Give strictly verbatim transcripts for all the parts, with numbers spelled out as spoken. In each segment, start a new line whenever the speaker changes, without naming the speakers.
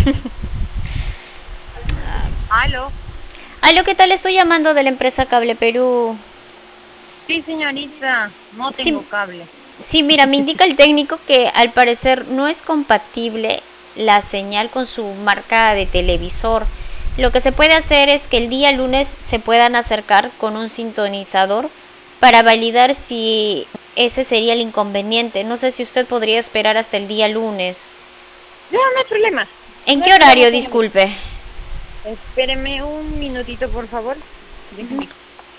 Aló.
Aló, ¿qué tal? Estoy llamando de la empresa Cable Perú.
Sí, señorita, no
Sí,
tengo cable.
sí, mira, me indica el técnico que al parecer no es compatible la señal con su marca de televisor. Lo que se puede hacer es que el día lunes se puedan acercar con un sintonizador para validar si ese sería el inconveniente. No sé si usted podría esperar hasta el día lunes.
No, no hay problema.
¿En
No hay
qué
problema,
horario?
señorita.
Disculpe.
Espéreme un minutito, por favor. Déjeme.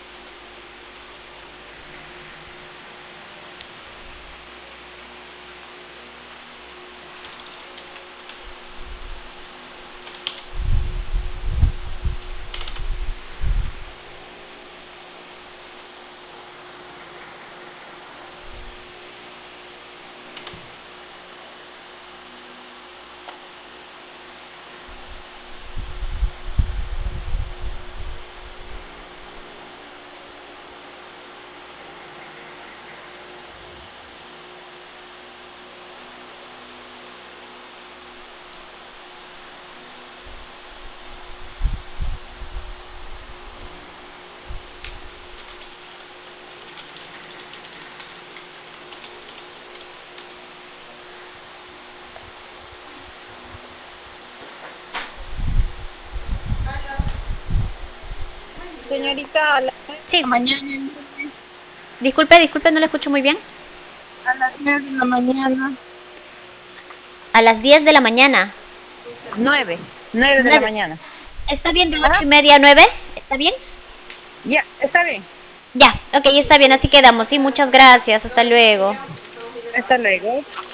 Señorita, a las nueve de
Sí.
la mañana, el lunes,
Disculpe, disculpe, no le escucho muy bien.
a las nueve de la mañana.
A las diez de la mañana.
Nueve, nueve de la
Nueve.
mañana.
¿Está bien de ocho
¿Ah?
y media a nueve? ¿Está bien?
Ya, está bien.
Ya, ok, está bien, así quedamos. Sí, muchas gracias. Hasta luego.
Hasta luego.